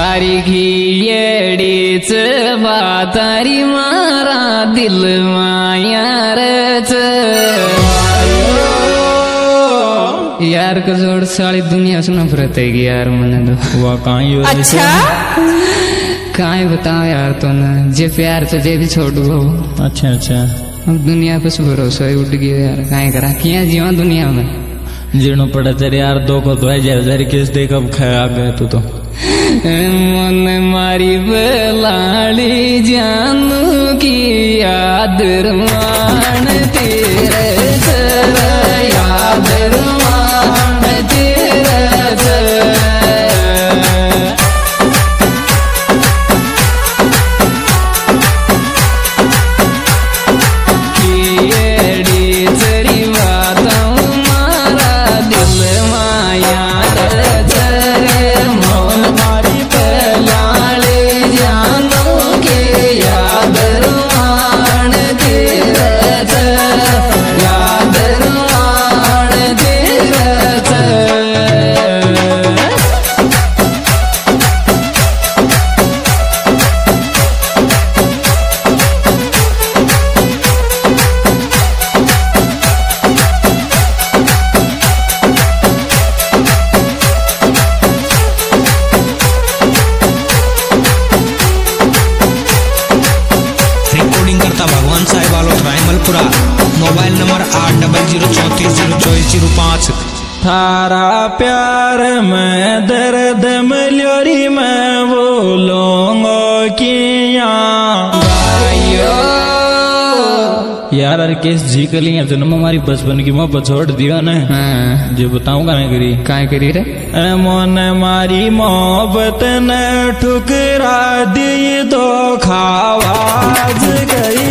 तारी खियडीच बातारी मारा दिल मायारच यार का जोड़ सारी दुनिया से नफरत है कि यार मैंने तो हुआ कहीं अच्छा काहे बताओ यार तो ना जे प्यार से जे भी छोड़ दो। अच्छा अच्छा अब दुनिया पे से भरोसा ही उठ गया यार काहे करा किया जीवा दुनिया में जीणो पड़ा तेरे यार दो को तो है जैसे केस देख अब खा गए तू तो मन मारी बलाली जानू की याद रमान तेरे याद रमान तेरे मोबाइल नंबर 8003403405। थारा प्यार में दर्द मिलोरी मैं बोलूंगा किया यार अरे केस जी कर लिया तो हमारी बचपन की मोहब्बत छोड़ दिया ना। जो बताऊंगा मैं करी काय करी रे मोन मारी मोहब्बत ने ठुकरा दी तो खावाज गई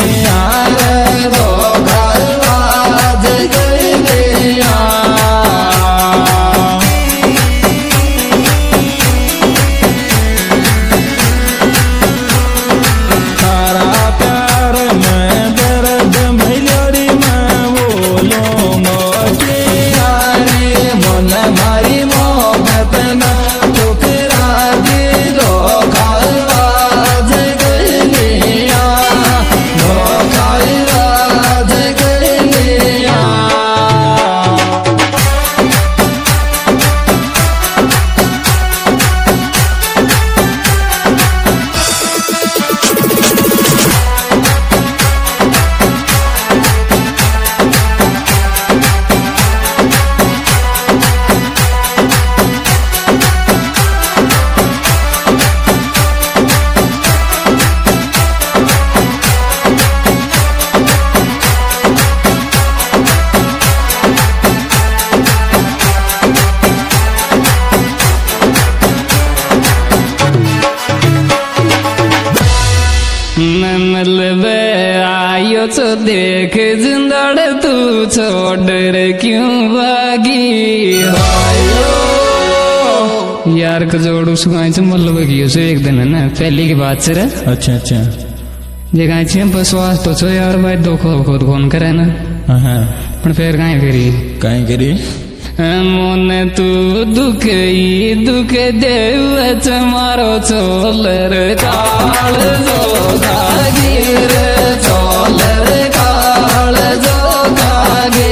आयो तो देख जिंदड़ तू छोड़ क्यों भागी यार का जोड़ सुखाई से मतलब से एक दिन है ना पहले की बात से रहा। अच्छा अच्छा जगह बसवास तो छो यार भाई दो खुद फोन करे ना पर फिर कहीं करी मोन तू दुख दुख देव मारो चोलर काल जो गिर चोलर काल जो गे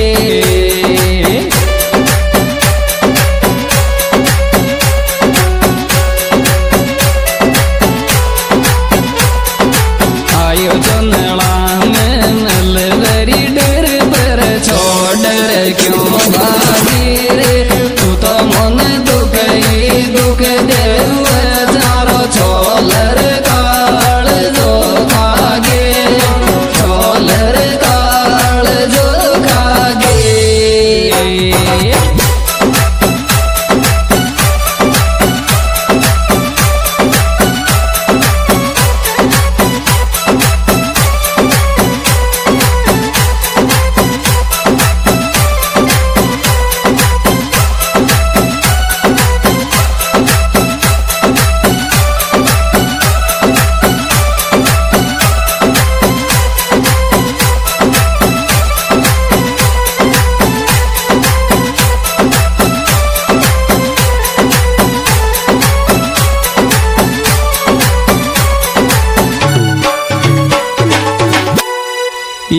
आयो चंदला में नल दरी डर पर छोड़ क्यों भागी रे तू तो मन दुख देव चारो छोलर काल जो खागे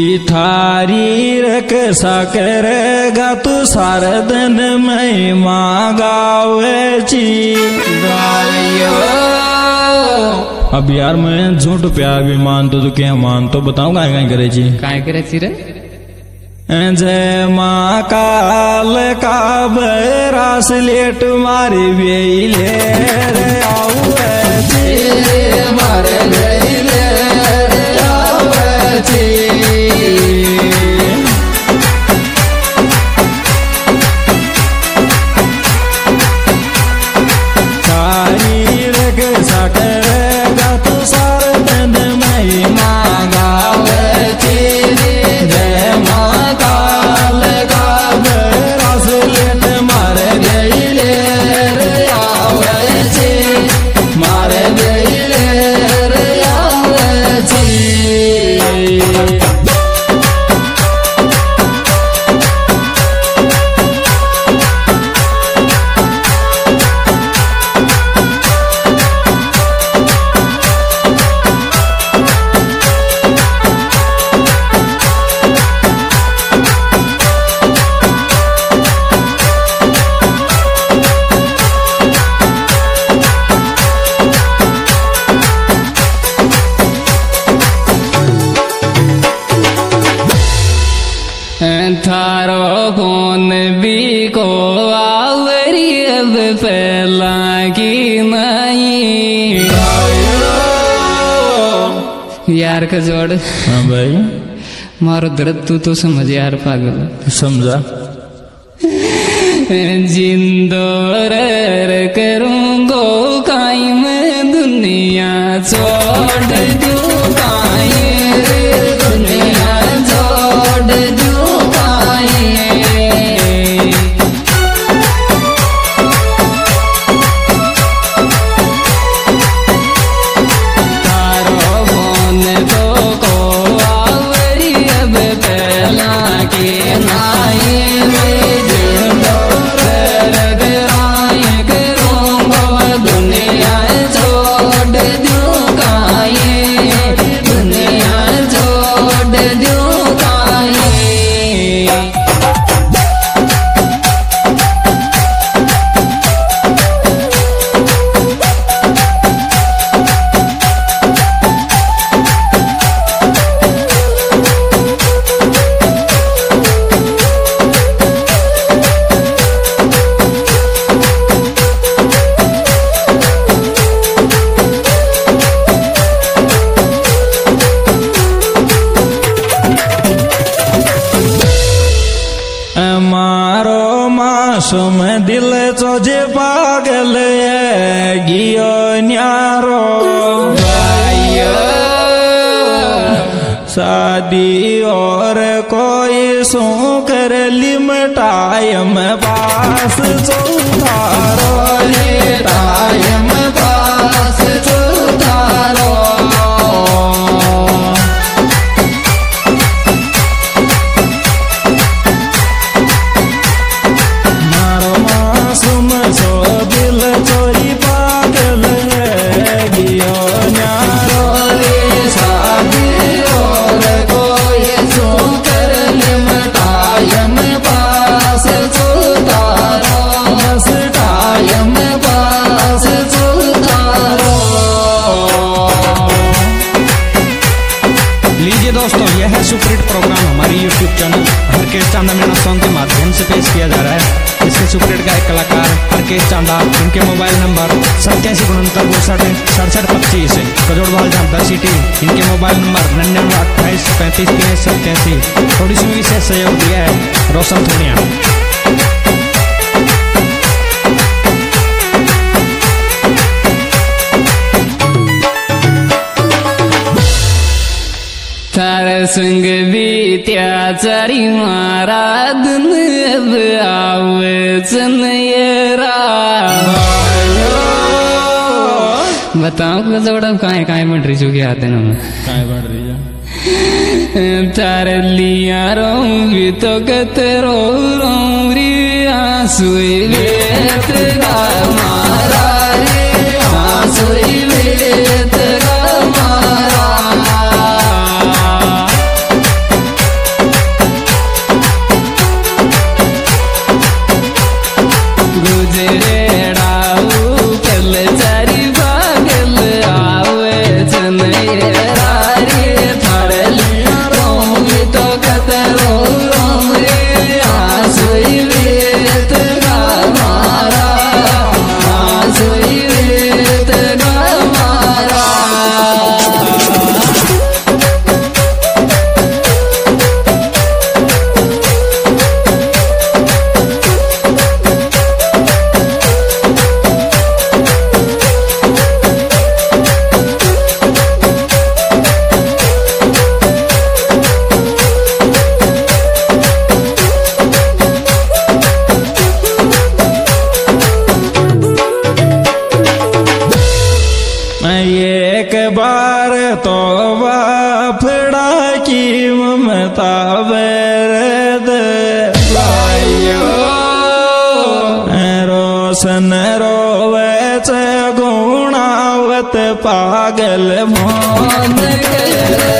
थारी रक्षा करेगा तू सारा दिन महिमा गावेची। अब यार मैं झूठ प्यार भी मानतो तो क्या मानतो बताऊं काय करेची। काय करायची रे? जय माँ काल का बरास लेट मारे बेले रे आवे मारे गईले रे आवची। थारो कौन भी को आवरी अब पहला की नहीं। यार का जोड़। हाँ भाई मारो दर्द तू तो समझ यार पागल। समझा। जिंदो रे करूंगो कायम दुनिया छोड़ दूं कायम दुनिया छोड़ दूं कायम। तारो फोन तो को आवरी अब पहला के नाई मासूम दिल चोजे पागल है गियो न्यारो शादी और कोई सो कर लिमटायम पास चौधारो टायम पास चौधारो। सुपरहिट प्रोग्राम हमारी YouTube channel Harkesh Chanda Meena song के माध्यम से पेश किया जा रहा है। इसके सुपरहिट गायक कलाकार हरकेश चांदा, इनके mobile number 8769676725, Kajodwal Jhanda city. इनके मोबाइल नंबर 9928353387। थोड़ी सी विशेष सहयोग दिया है रोशन थोनिया। थार संग बीत्या चारी मारा दिन अब आवच नयरा। बताओ का जोड़ा काय काय बन रही चुकी आते ना काय बढ़ रही है तार लिया रो भी तो कतरो रो री आंसुई वेत गा मारा रे आंसुई वेत गा मारा। तो बाफड़ा की ममता वरद लायो रोशन रोवे च गुणावत पागल मोन करे